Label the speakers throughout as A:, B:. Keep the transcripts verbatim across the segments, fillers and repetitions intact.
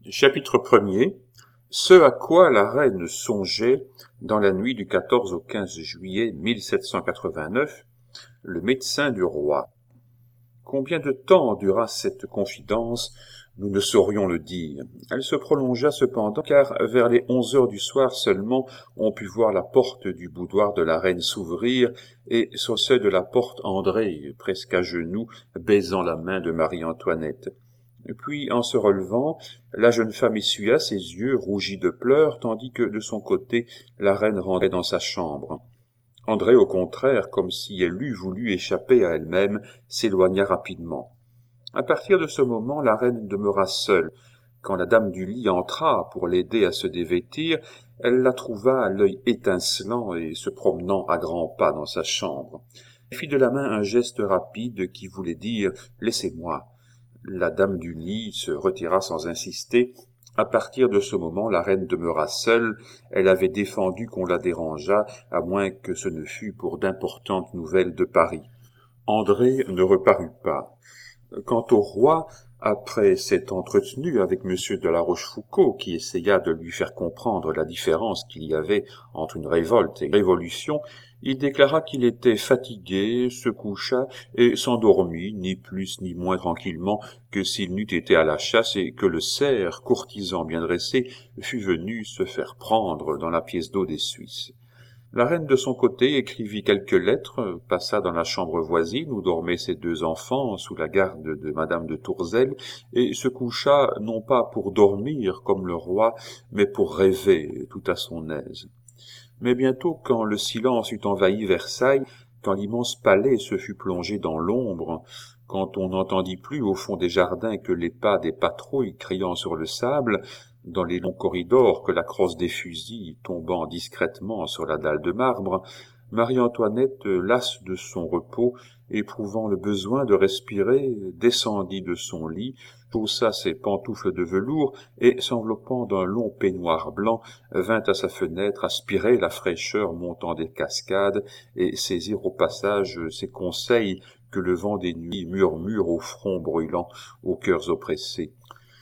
A: Chapitre premier. Ce à quoi la reine songeait dans la nuit du quatorze au quinze juillet mille sept cent quatre-vingt-neuf, le médecin du roi. Combien de temps dura cette confidence, nous ne saurions le dire. Elle se prolongea cependant, car vers les onze heures du soir seulement, on put voir la porte du boudoir de la reine s'ouvrir, et sur le seuil de la porte André, presque à genoux, baisant la main de Marie-Antoinette. Puis, en se relevant, la jeune femme essuya ses yeux rougis de pleurs, tandis que, de son côté, la reine rentrait dans sa chambre. André, au contraire, comme si elle eût voulu échapper à elle-même, s'éloigna rapidement. À partir de ce moment, la reine demeura seule. Quand la dame du lit entra pour l'aider à se dévêtir, elle la trouva l'œil étincelant et se promenant à grands pas dans sa chambre. Elle fit de la main un geste rapide qui voulait dire « Laissez-moi ». La dame du lit se retira sans insister. À partir de ce moment, la reine demeura seule. Elle avait défendu qu'on la dérangeât, à moins que ce ne fût pour d'importantes nouvelles de Paris. André ne reparut pas. Quant au roi, après s'être entretenu avec M. de la Rochefoucauld, qui essaya de lui faire comprendre la différence qu'il y avait entre une révolte et une révolution, il déclara qu'il était fatigué, se coucha et s'endormit, ni plus ni moins tranquillement que s'il n'eût été à la chasse, et que le cerf, courtisan bien dressé, fût venu se faire prendre dans la pièce d'eau des Suisses. La reine, de son côté, écrivit quelques lettres, passa dans la chambre voisine où dormaient ses deux enfants sous la garde de madame de Tourzel, et se coucha non pas pour dormir comme le roi, mais pour rêver tout à son aise. Mais bientôt, quand le silence eut envahi Versailles, quand l'immense palais se fut plongé dans l'ombre, quand on n'entendit plus au fond des jardins que les pas des patrouilles criant sur le sable, dans les longs corridors que la crosse des fusils tombant discrètement sur la dalle de marbre, Marie-Antoinette, lasse de son repos, éprouvant le besoin de respirer, descendit de son lit, chaussa ses pantoufles de velours et, s'enveloppant d'un long peignoir blanc, vint à sa fenêtre aspirer la fraîcheur montant des cascades et saisir au passage ces conseils que le vent des nuits murmure au front brûlant, aux cœurs oppressés.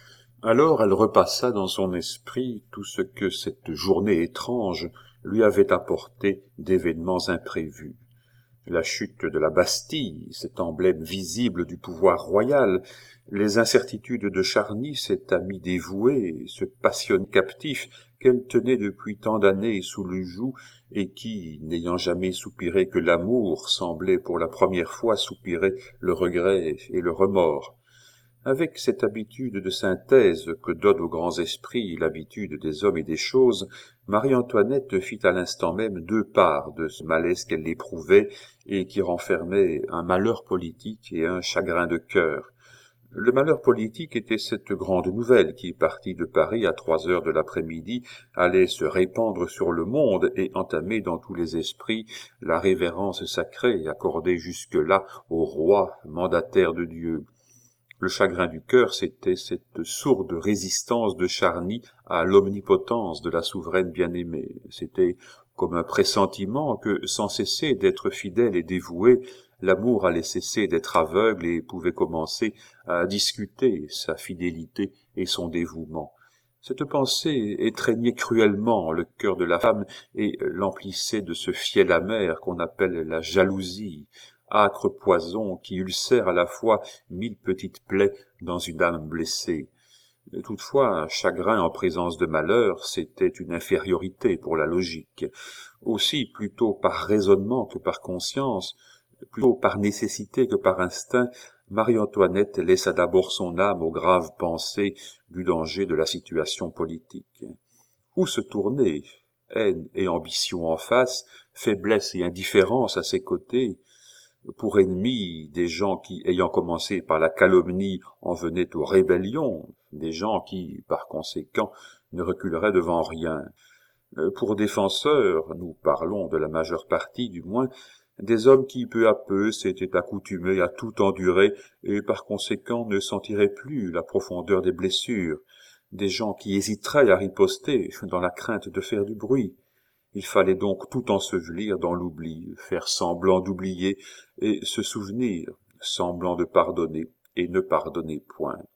A: Alors elle repassa dans son esprit tout ce que cette journée étrange lui avait apporté d'événements imprévus. La chute de la Bastille, cet emblème visible du pouvoir royal, les incertitudes de Charny, cet ami dévoué, ce passionné captif qu'elle tenait depuis tant d'années sous le joug et qui, n'ayant jamais soupiré que l'amour, semblait pour la première fois soupirer le regret et le remords. Avec cette habitude de synthèse que donne aux grands esprits l'habitude des hommes et des choses, Marie-Antoinette fit à l'instant même deux parts de ce malaise qu'elle éprouvait et qui renfermait un malheur politique et un chagrin de cœur. Le malheur politique était cette grande nouvelle qui, partie de Paris à trois heures de l'après-midi, allait se répandre sur le monde et entamer dans tous les esprits la révérence sacrée accordée jusque-là au roi mandataire de Dieu. Le chagrin du cœur, c'était cette sourde résistance de Charny à l'omnipotence de la souveraine bien-aimée. C'était comme un pressentiment que, sans cesser d'être fidèle et dévoué, l'amour allait cesser d'être aveugle et pouvait commencer à discuter sa fidélité et son dévouement. Cette pensée étreignait cruellement le cœur de la femme et l'emplissait de ce fiel amer qu'on appelle la jalousie, âcre poison qui ulcère à la fois mille petites plaies dans une âme blessée. Toutefois, un chagrin en présence de malheur, c'était une infériorité pour la logique. Aussi, plutôt par raisonnement que par conscience, plutôt par nécessité que par instinct, Marie-Antoinette laissa d'abord son âme aux graves pensées du danger de la situation politique. Où se tourner? Haine et ambition en face, faiblesse et indifférence à ses côtés, pour ennemis des gens qui, ayant commencé par la calomnie, en venaient aux rébellions, des gens qui, par conséquent, ne reculeraient devant rien. Pour défenseurs, nous parlons de la majeure partie du moins, des hommes qui peu à peu s'étaient accoutumés à tout endurer et par conséquent ne sentiraient plus la profondeur des blessures, des gens qui hésiteraient à riposter dans la crainte de faire du bruit. Il fallait donc tout ensevelir dans l'oubli, faire semblant d'oublier et se souvenir, semblant de pardonner et ne pardonner point.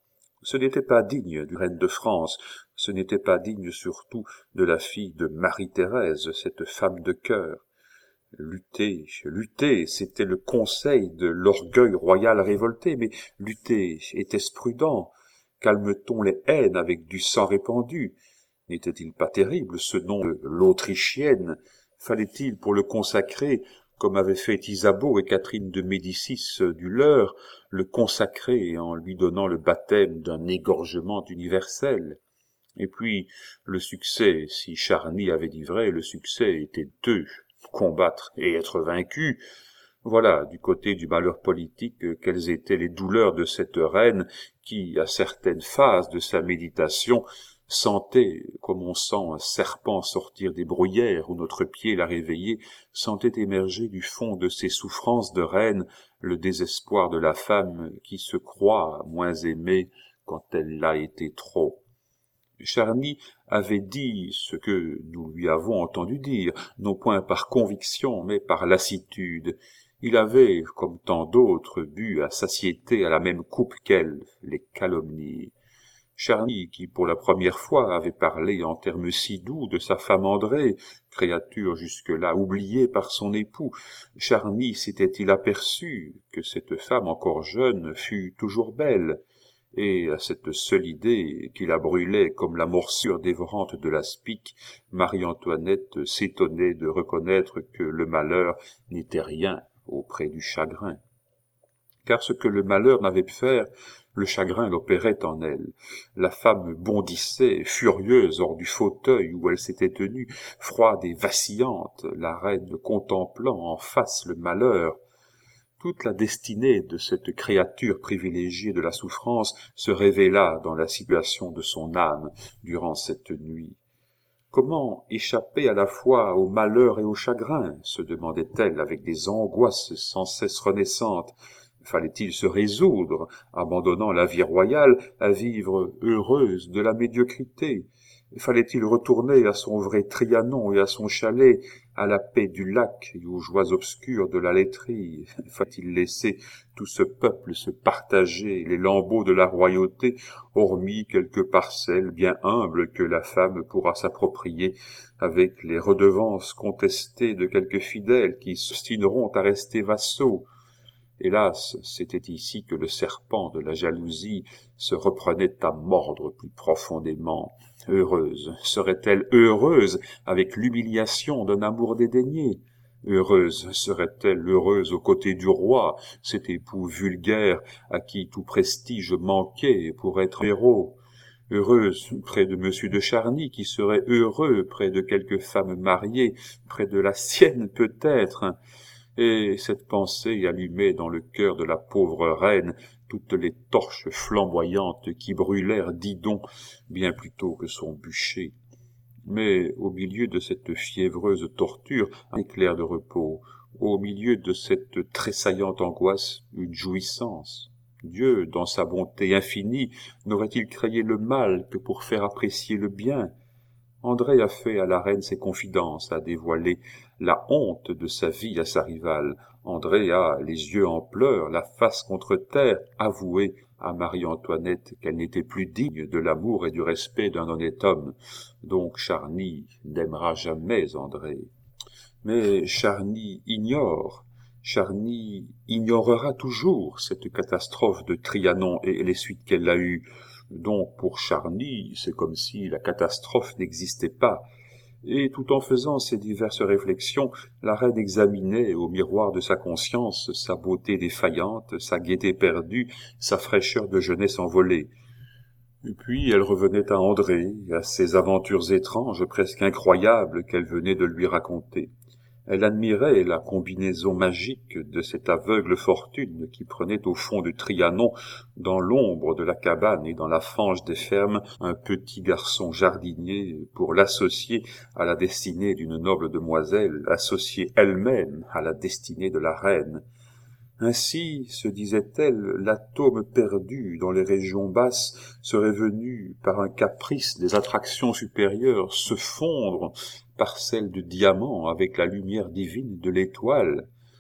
A: Ce n'était pas digne d'une reine de France, ce n'était pas digne surtout de la fille de Marie-Thérèse, cette femme de cœur. Lutter, lutter, c'était le conseil de l'orgueil royal révolté, mais lutter, était-ce prudent? Calme-t-on les haines avec du sang répandu? N'était-il pas terrible ce nom de l'Autrichienne? Fallait-il pour le consacrer, comme avaient fait Isabeau et Catherine de Médicis du leur, le consacrer en lui donnant le baptême d'un égorgement universel? Et puis, le succès, si Charny avait dit vrai, le succès était deux, combattre et être vaincu. Voilà, du côté du malheur politique, quelles étaient les douleurs de cette reine qui, à certaines phases de sa méditation, sentait, comme on sent un serpent sortir des bruyères ou notre pied la réveiller, sentait émerger du fond de ses souffrances de reine le désespoir de la femme qui se croit moins aimée quand elle l'a été trop. Charny avait dit ce que nous lui avons entendu dire, non point par conviction, mais par lassitude. Il avait, comme tant d'autres, bu à satiété à la même coupe qu'elle, les calomnies. Charny, qui pour la première fois avait parlé en termes si doux de sa femme Andrée, créature jusque-là oubliée par son époux, Charny s'était-il aperçu que cette femme encore jeune fut toujours belle, et à cette seule idée qui la brûlait comme la morsure dévorante de l'aspic, Marie-Antoinette s'étonnait de reconnaître que le malheur n'était rien auprès du chagrin. Car ce que le malheur n'avait pu faire, le chagrin l'opérait en elle. La femme bondissait, furieuse, hors du fauteuil où elle s'était tenue, froide et vacillante, la reine contemplant en face le malheur. Toute la destinée de cette créature privilégiée de la souffrance se révéla dans la situation de son âme durant cette nuit. Comment échapper à la fois au malheur et au chagrin, se demandait-elle avec des angoisses sans cesse renaissantes. Fallait-il se résoudre, abandonnant la vie royale, à vivre heureuse de la médiocrité? Fallait-il retourner à son vrai Trianon et à son chalet, à la paix du lac et aux joies obscures de la laiterie? Fallait-il laisser tout ce peuple se partager les lambeaux de la royauté, hormis quelques parcelles bien humbles que la femme pourra s'approprier, avec les redevances contestées de quelques fidèles qui s'obstineront à rester vassaux? Hélas, c'était ici que le serpent de la jalousie se reprenait à mordre plus profondément. Heureuse, serait-elle heureuse avec l'humiliation d'un amour dédaigné? Heureuse serait-elle heureuse aux côtés du roi, cet époux vulgaire à qui tout prestige manquait pour être héros? Heureuse près de Monsieur de Charny, qui serait heureux près de quelque femme mariée, près de la sienne peut-être? Et cette pensée allumait dans le cœur de la pauvre reine toutes les torches flamboyantes qui brûlèrent Didon bien plus tôt que son bûcher. Mais au milieu de cette fiévreuse torture, un éclair de repos, au milieu de cette tressaillante angoisse, une jouissance. Dieu, dans sa bonté infinie, n'aurait-il créé le mal que pour faire apprécier le bien? André a fait à la reine ses confidences, a dévoilé la honte de sa vie à sa rivale. André a, les yeux en pleurs, la face contre terre, avoué à Marie-Antoinette qu'elle n'était plus digne de l'amour et du respect d'un honnête homme. Donc Charny n'aimera jamais André. Mais Charny ignore, Charny ignorera toujours cette catastrophe de Trianon et les suites qu'elle a eues. Donc pour Charny, c'est comme si la catastrophe n'existait pas. Et tout en faisant ces diverses réflexions, la reine examinait au miroir de sa conscience sa beauté défaillante, sa gaieté perdue, sa fraîcheur de jeunesse envolée. Et puis elle revenait à André, à ces aventures étranges, presque incroyables qu'elle venait de lui raconter. Elle admirait la combinaison magique de cette aveugle fortune qui prenait au fond de Trianon, dans l'ombre de la cabane et dans la fange des fermes, un petit garçon jardinier pour l'associer à la destinée d'une noble demoiselle, associée elle-même à la destinée de la reine. Ainsi, se disait-elle, l'atome perdu dans les régions basses serait venu, par un caprice des attractions supérieures, se fondre, parcelle de diamant, avec la lumière divine de l'étoile.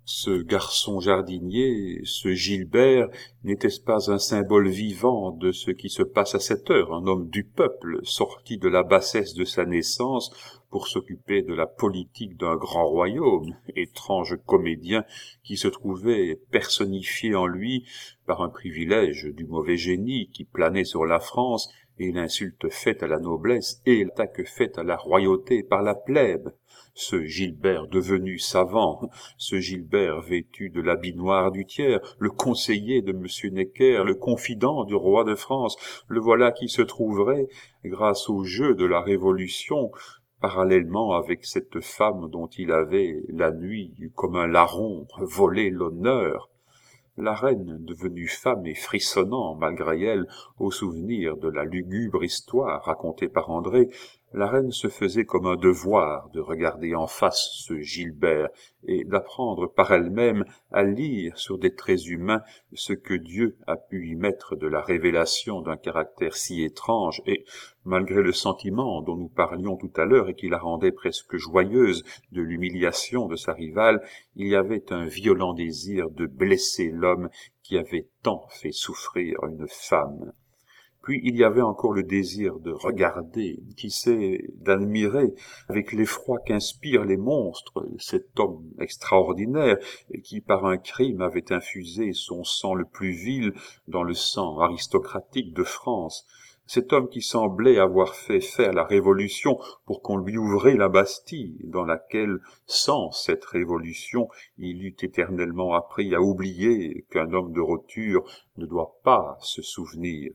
A: Ce garçon jardinier, ce Gilbert, n'était-ce pas un symbole vivant de ce qui se passe à cette heure, un homme du peuple, sorti de la bassesse de sa naissance pour s'occuper de la politique d'un grand royaume, étrange comédien qui se trouvait personnifié en lui par un privilège du mauvais génie qui planait sur la France et l'insulte faite à la noblesse et l'attaque faite à la royauté par la plèbe. Ce Gilbert devenu savant, ce Gilbert vêtu de l'habit noir du tiers, le conseiller de Monsieur Necker, le confident du roi de France, le voilà qui se trouverait, grâce au jeu de la Révolution, parallèlement avec cette femme dont il avait, la nuit, comme un larron, volé l'honneur. La reine, devenue femme et frissonnant, malgré elle, au souvenir de la lugubre histoire racontée par André, la reine se faisait comme un devoir de regarder en face ce Gilbert et d'apprendre par elle-même à lire sur des traits humains ce que Dieu a pu y mettre de la révélation d'un caractère si étrange et, malgré le sentiment dont nous parlions tout à l'heure et qui la rendait presque joyeuse de l'humiliation de sa rivale, il y avait un violent désir de blesser l'homme qui avait tant fait souffrir une femme. Puis il y avait encore le désir de regarder, qui sait, d'admirer, avec l'effroi qu'inspirent les monstres, cet homme extraordinaire qui, par un crime, avait infusé son sang le plus vil dans le sang aristocratique de France. Cet homme qui semblait avoir fait faire la Révolution pour qu'on lui ouvrît la Bastille, dans laquelle, sans cette Révolution, il eût éternellement appris à oublier qu'un homme de roture ne doit pas se souvenir.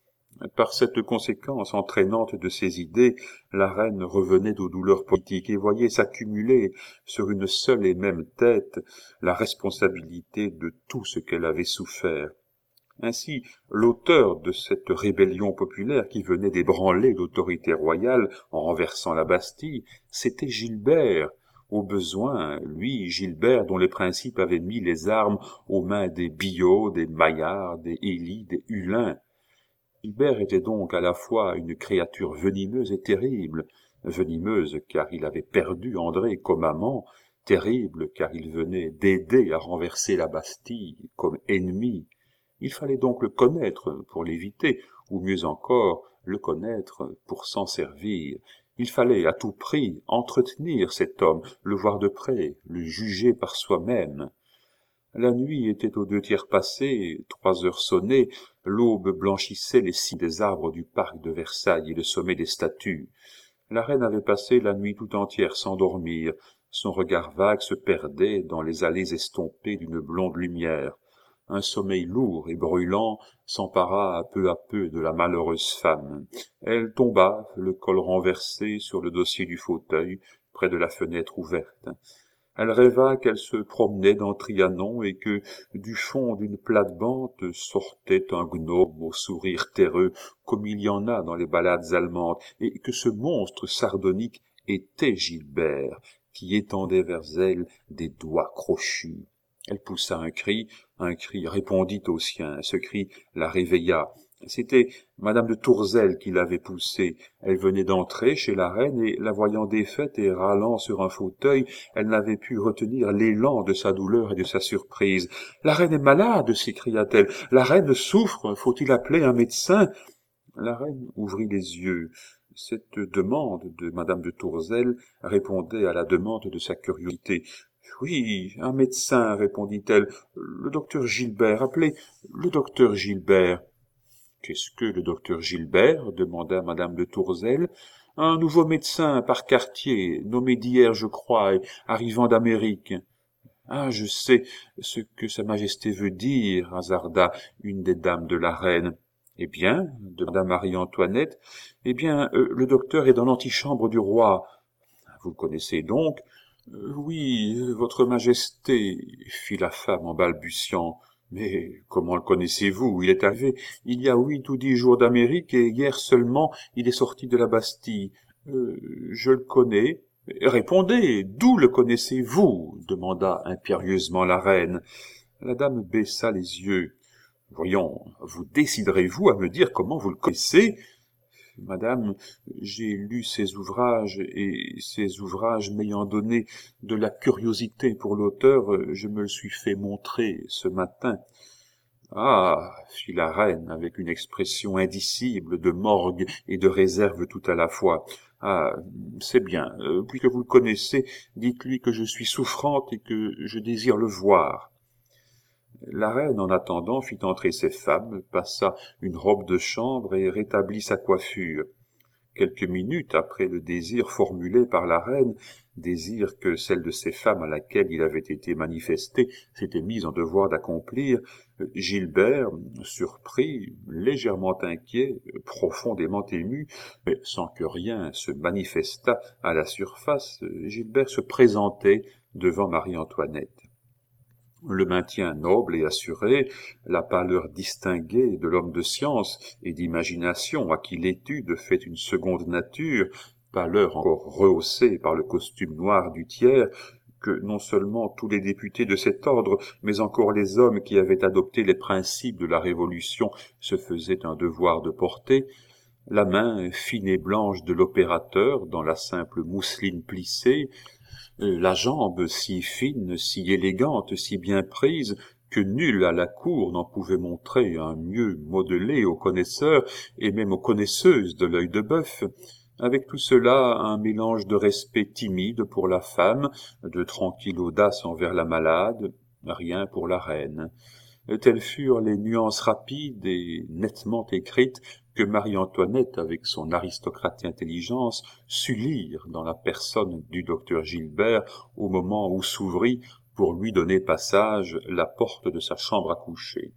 A: Par cette conséquence entraînante de ses idées, la reine revenait aux douleurs politiques et voyait s'accumuler sur une seule et même tête la responsabilité de tout ce qu'elle avait souffert. Ainsi, l'auteur de cette rébellion populaire qui venait d'ébranler l'autorité royale en renversant la Bastille, c'était Gilbert. Au besoin, lui, Gilbert, dont les principes avaient mis les armes aux mains des Biot, des Maillard, des Élie, des Hulin. Gilbert était donc à la fois une créature venimeuse et terrible, venimeuse car il avait perdu André comme amant, terrible car il venait d'aider à renverser la Bastille comme ennemi. Il fallait donc le connaître pour l'éviter, ou mieux encore, le connaître pour s'en servir. Il fallait à tout prix entretenir cet homme, le voir de près, le juger par soi-même. La nuit était aux deux tiers passée, trois heures sonnaient, l'aube blanchissait les cimes des arbres du parc de Versailles et le sommet des statues. La reine avait passé la nuit tout entière sans dormir, son regard vague se perdait dans les allées estompées d'une blonde lumière. Un sommeil lourd et brûlant s'empara peu à peu de la malheureuse femme. Elle tomba, le col renversé, sur le dossier du fauteuil, près de la fenêtre ouverte. Elle rêva qu'elle se promenait dans Trianon et que, du fond d'une plate-bande, sortait un gnome au sourire terreux, comme il y en a dans les ballades allemandes, et que ce monstre sardonique était Gilbert, qui étendait vers elle des doigts crochus. Elle poussa un cri, un cri répondit au sien, ce cri la réveilla. C'était madame de Tourzel qui l'avait poussée. Elle venait d'entrer chez la reine et, la voyant défaite et râlant sur un fauteuil, elle n'avait pu retenir l'élan de sa douleur et de sa surprise. « La reine est malade !» s'écria-t-elle. « La reine souffre, faut-il appeler un médecin ?» La reine ouvrit les yeux. Cette demande de madame de Tourzel répondait à la demande de sa curiosité. « Oui, un médecin, répondit-elle. Le docteur Gilbert, appelez le docteur Gilbert. » « Qu'est-ce que le docteur Gilbert ?» demanda madame de Tourzel. « Un nouveau médecin par quartier, nommé d'hier, je crois, et arrivant d'Amérique. »« Ah, je sais ce que sa majesté veut dire, » hasarda une des dames de la reine. « Eh bien, demanda Marie-Antoinette, eh bien, euh, le docteur est dans l'antichambre du roi. »« Vous le connaissez donc ?»« euh, Oui, votre majesté, » fit la femme en balbutiant. « Mais comment le connaissez-vous? Il est arrivé il y a huit ou dix jours d'Amérique et hier seulement il est sorti de la Bastille. Euh, je le connais. »« Répondez, d'où le connaissez-vous » demanda impérieusement la reine. La dame baissa les yeux. « Voyons, vous déciderez-vous à me dire comment vous le connaissez ?» Madame, j'ai lu ces ouvrages, et ces ouvrages m'ayant donné de la curiosité pour l'auteur, je me le suis fait montrer ce matin. » « Ah !» fit la reine, avec une expression indicible de morgue et de réserve tout à la fois. « Ah, c'est bien. Euh, puisque vous le connaissez, dites-lui que je suis souffrante et que je désire le voir. » La reine, en attendant, fit entrer ses femmes, passa une robe de chambre et rétablit sa coiffure. Quelques minutes après le désir formulé par la reine, désir que celle de ses femmes à laquelle il avait été manifesté s'était mise en devoir d'accomplir, Gilbert, surpris, légèrement inquiet, profondément ému, mais sans que rien se manifestât à la surface, Gilbert se présentait devant Marie-Antoinette. Le maintien noble et assuré, la pâleur distinguée de l'homme de science et d'imagination à qui l'étude fait une seconde nature, pâleur encore rehaussée par le costume noir du tiers, que non seulement tous les députés de cet ordre, mais encore les hommes qui avaient adopté les principes de la Révolution se faisaient un devoir de porter, la main fine et blanche de l'opérateur dans la simple mousseline plissée, la jambe si fine, si élégante, si bien prise, que nul à la cour n'en pouvait montrer un mieux modelé aux connaisseurs et même aux connaisseuses de l'œil de bœuf. Avec tout cela, un mélange de respect timide pour la femme, de tranquille audace envers la malade, rien pour la reine. Telles furent les nuances rapides et nettement écrites que Marie-Antoinette, avec son aristocratique intelligence, sut lire dans la personne du docteur Gilbert au moment où s'ouvrit, pour lui donner passage, la porte de sa chambre à coucher.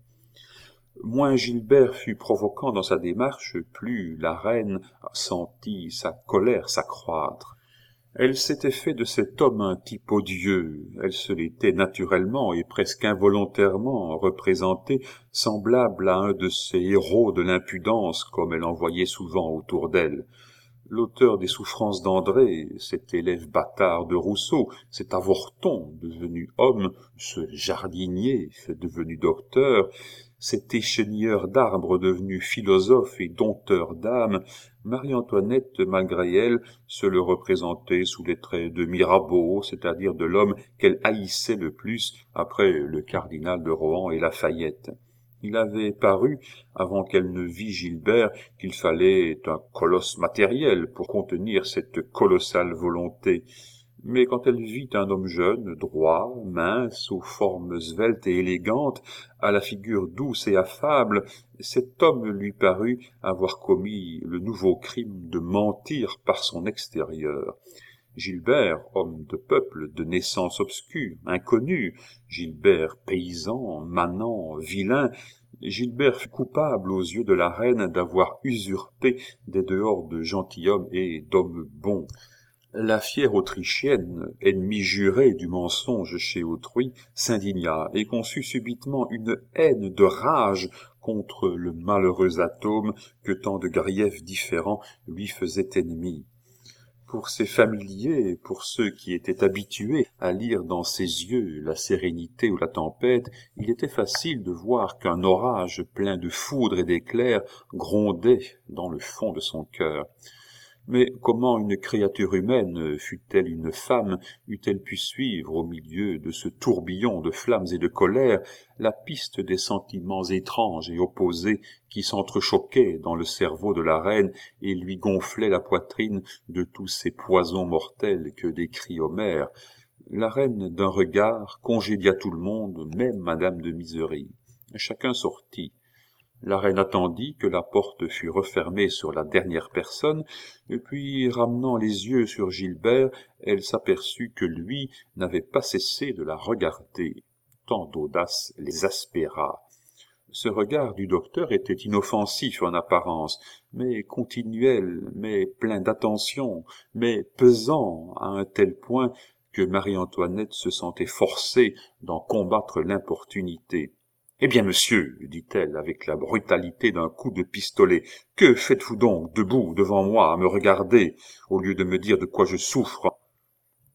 A: Moins Gilbert fut provoquant dans sa démarche, plus la reine sentit sa colère s'accroître. Elle s'était fait de cet homme un type odieux, elle se l'était naturellement et presque involontairement représenté semblable à un de ces héros de l'impudence comme elle en voyait souvent autour d'elle. L'auteur des souffrances d'André, cet élève bâtard de Rousseau, cet avorton devenu homme, ce jardinier devenu docteur, cet échenieur d'arbres devenu philosophe et dompteur d'âme, Marie-Antoinette, malgré elle, se le représentait sous les traits de Mirabeau, c'est-à-dire de l'homme qu'elle haïssait le plus après le cardinal de Rohan et Lafayette. Il avait paru, avant qu'elle ne vît Gilbert, qu'il fallait un colosse matériel pour contenir cette colossale volonté. Mais quand elle vit un homme jeune, droit, mince, aux formes sveltes et élégantes, à la figure douce et affable, cet homme lui parut avoir commis le nouveau crime de mentir par son extérieur. Gilbert, homme de peuple, de naissance obscure, inconnu, Gilbert paysan, manant, vilain, Gilbert fut coupable aux yeux de la reine d'avoir usurpé des dehors de gentilshommes et d'hommes bons. La fière Autrichienne, ennemie jurée du mensonge chez autrui, s'indigna et conçut subitement une haine de rage contre le malheureux atome que tant de griefs différents lui faisaient ennemi. Pour ses familiers, pour ceux qui étaient habitués à lire dans ses yeux la sérénité ou la tempête, il était facile de voir qu'un orage plein de foudre et d'éclairs grondait dans le fond de son cœur. Mais comment une créature humaine, fût-elle une femme, eût-elle pu suivre, au milieu de ce tourbillon de flammes et de colère, la piste des sentiments étranges et opposés qui s'entrechoquaient dans le cerveau de la reine et lui gonflaient la poitrine de tous ces poisons mortels que décrit Homère? La reine, d'un regard, congédia tout le monde, même Madame de Misery. Chacun sortit. La reine attendit que la porte fût refermée sur la dernière personne, et puis, ramenant les yeux sur Gilbert, elle s'aperçut que lui n'avait pas cessé de la regarder. Tant d'audace les aspéra. Ce regard du docteur était inoffensif en apparence, mais continuel, mais plein d'attention, mais pesant à un tel point que Marie-Antoinette se sentait forcée d'en combattre l'importunité. « Eh bien, monsieur, dit-elle avec la brutalité d'un coup de pistolet, que faites-vous donc debout devant moi à me regarder, au lieu de me dire de quoi je souffre ?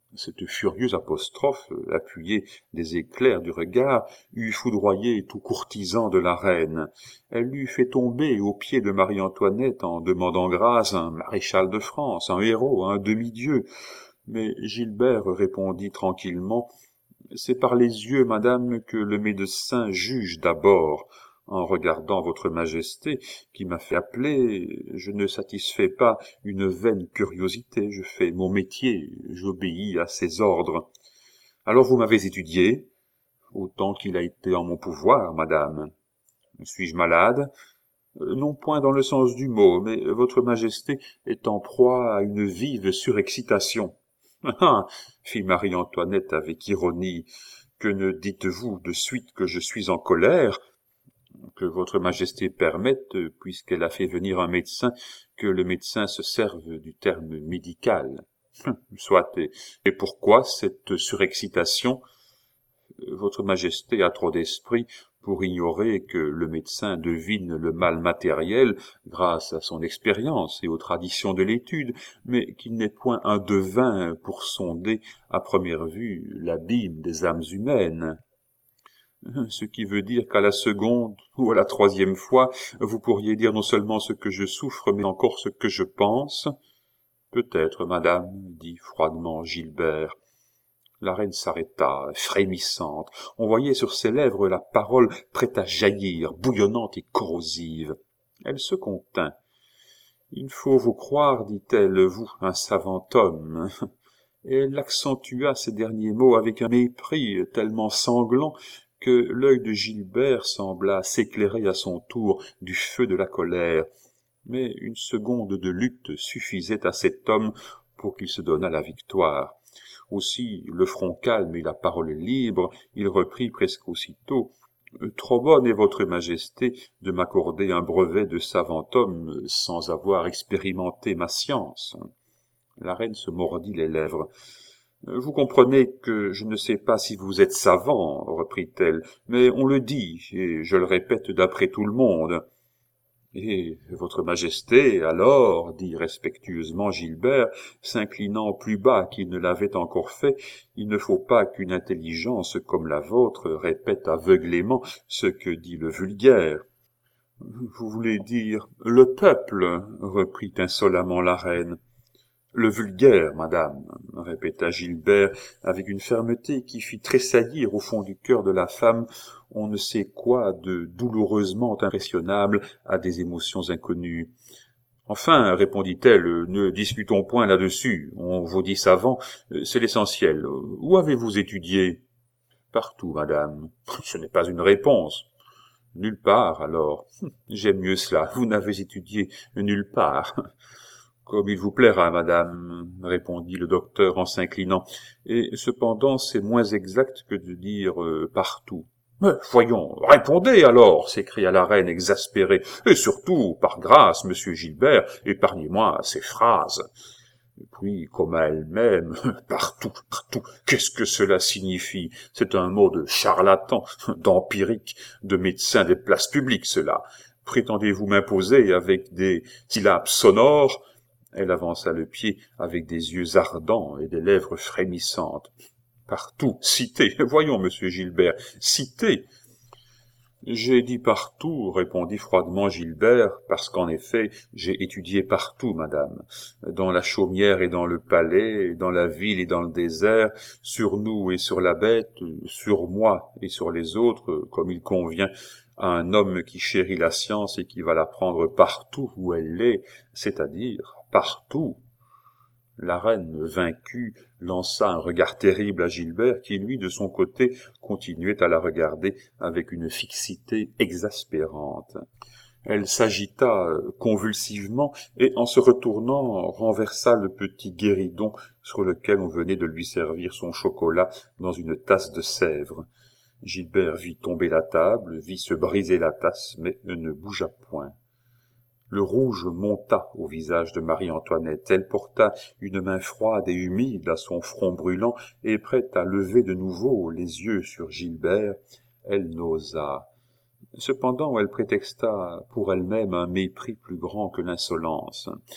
A: Cette furieuse apostrophe, appuyée des éclairs du regard, eût foudroyé tout courtisan de la reine. Elle l'eût fait tomber aux pieds de Marie-Antoinette en demandant grâce à un maréchal de France, un héros, un demi-dieu. Mais Gilbert répondit tranquillement: « C'est par les yeux, madame, que le médecin juge d'abord. En regardant votre majesté, qui m'a fait appeler, je ne satisfais pas une vaine curiosité, je fais mon métier, j'obéis à ses ordres. Alors vous m'avez étudié, autant qu'il a été en mon pouvoir, madame. Suis-je malade? Non point dans le sens du mot, mais votre majesté est en proie à une vive surexcitation. Ah, fit Marie-Antoinette avec ironie, que ne dites-vous de suite que je suis en colère? Que votre majesté permette, puisqu'elle a fait venir un médecin, que le médecin se serve du terme médical. Soit, et, et pourquoi cette surexcitation? Votre majesté a trop d'esprit pour ignorer que le médecin devine le mal matériel grâce à son expérience et aux traditions de l'étude, mais qu'il n'est point un devin pour sonder à première vue l'abîme des âmes humaines. Ce qui veut dire qu'à la seconde ou à la troisième fois, vous pourriez dire non seulement ce que je souffre, mais encore ce que je pense. Peut-être, madame, dit froidement Gilbert. La reine s'arrêta, frémissante. On voyait sur ses lèvres la parole prête à jaillir, bouillonnante et corrosive. Elle se contint. « Il faut vous croire, dit-elle, vous, un savant homme. » Et elle accentua ces derniers mots avec un mépris tellement sanglant que l'œil de Gilbert sembla s'éclairer à son tour du feu de la colère. Mais une seconde de lutte suffisait à cet homme pour qu'il se donnât la victoire. Aussi, le front calme et la parole libre, il reprit presque aussitôt: « Trop bonne est votre majesté de m'accorder un brevet de savant homme sans avoir expérimenté ma science. » La reine se mordit les lèvres. « Vous comprenez que je ne sais pas si vous êtes savant, reprit-elle, mais on le dit, et je le répète d'après tout le monde. » « Et votre majesté, alors, dit respectueusement Gilbert, s'inclinant plus bas qu'il ne l'avait encore fait, il ne faut pas qu'une intelligence comme la vôtre répète aveuglément ce que dit le vulgaire. »« Vous voulez dire le peuple, reprit insolemment la reine. »« Le vulgaire, madame, répéta Gilbert avec une fermeté qui fit tressaillir au fond du cœur de la femme on ne sait quoi de douloureusement impressionnable à des émotions inconnues. « Enfin, répondit-elle, ne discutons point là-dessus, on vous dit savant, c'est l'essentiel. Où avez-vous étudié? »« Partout, madame. »« Ce n'est pas une réponse. »« Nulle part, alors. J'aime mieux cela, vous n'avez étudié nulle part. » « Comme il vous plaira, madame, répondit le docteur en s'inclinant, et cependant c'est moins exact que de dire euh, partout. « Mais voyons, répondez alors, s'écria la reine exaspérée, et surtout, par grâce, monsieur Gilbert, épargnez-moi ces phrases. » Et puis, comme à elle-même, partout, partout, qu'est-ce que cela signifie? C'est un mot de charlatan, d'empirique, de médecin des places publiques, cela. Prétendez-vous m'imposer avec des syllabes sonores? Elle avança le pied avec des yeux ardents et des lèvres frémissantes. « Partout, citez, voyons, monsieur Gilbert, citez. » « J'ai dit partout, répondit froidement Gilbert, parce qu'en effet, j'ai étudié partout, madame, dans la chaumière et dans le palais, dans la ville et dans le désert, sur nous et sur la bête, sur moi et sur les autres, comme il convient à un homme qui chérit la science et qui va la prendre partout où elle est, c'est-à-dire partout. » La reine, vaincue, lança un regard terrible à Gilbert, qui, lui, de son côté, continuait à la regarder avec une fixité exaspérante. Elle s'agita convulsivement et, en se retournant, renversa le petit guéridon sur lequel on venait de lui servir son chocolat dans une tasse de sèvres. Gilbert vit tomber la table, vit se briser la tasse, mais ne bougea point. Le rouge monta au visage de Marie-Antoinette. Elle porta une main froide et humide à son front brûlant, et prête à lever de nouveau les yeux sur Gilbert, elle n'osa. Cependant, elle prétexta pour elle-même un mépris plus grand que l'insolence.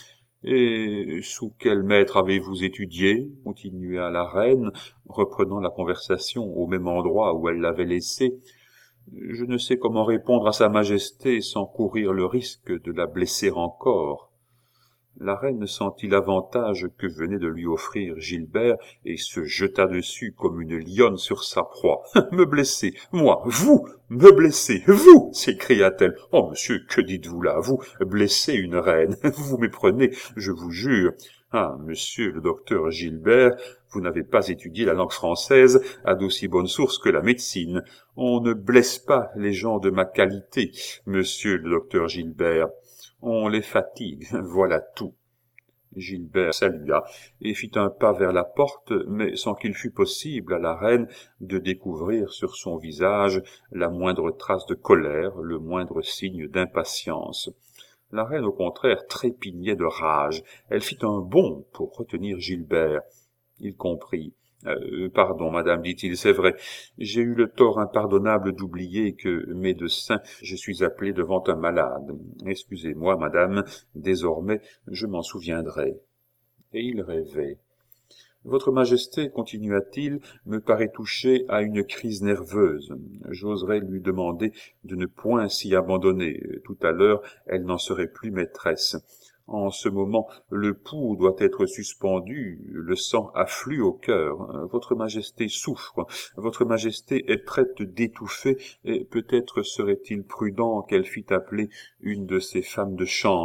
A: Et sous quel maître avez-vous étudié? Continua la reine, reprenant la conversation au même endroit où elle l'avait laissée. Je ne sais comment répondre à sa majesté sans courir le risque de la blesser encore. La reine sentit l'avantage que venait de lui offrir Gilbert et se jeta dessus comme une lionne sur sa proie. « Me blesser, moi, vous, me blesser, vous !» s'écria-t-elle. « Oh, monsieur, que dites-vous là, vous, blesser une reine? Vous vous méprenez, je vous jure. Ah, monsieur le docteur Gilbert, vous n'avez pas étudié la langue française à d'aussi bonne source que la médecine. On ne blesse pas les gens de ma qualité, monsieur le docteur Gilbert. On les fatigue, voilà tout. » Gilbert salua et fit un pas vers la porte, mais sans qu'il fût possible à la reine de découvrir sur son visage la moindre trace de colère, le moindre signe d'impatience. La reine, au contraire, trépignait de rage. Elle fit un bond pour retenir Gilbert. Il comprit. Euh, « Pardon, madame, dit-il, c'est vrai, j'ai eu le tort impardonnable d'oublier que, médecin, je suis appelé devant un malade. Excusez-moi, madame, désormais, je m'en souviendrai. » Et il rêvait. « Votre Majesté, continua-t-il, me paraît touché à une crise nerveuse. J'oserais lui demander de ne point s'y abandonner. Tout à l'heure, elle n'en serait plus maîtresse. En ce moment, le pouls doit être suspendu, le sang afflue au cœur. Votre Majesté souffre, votre Majesté est prête d'étouffer, et peut-être serait-il prudent qu'elle fît appeler une de ses femmes de chambre. »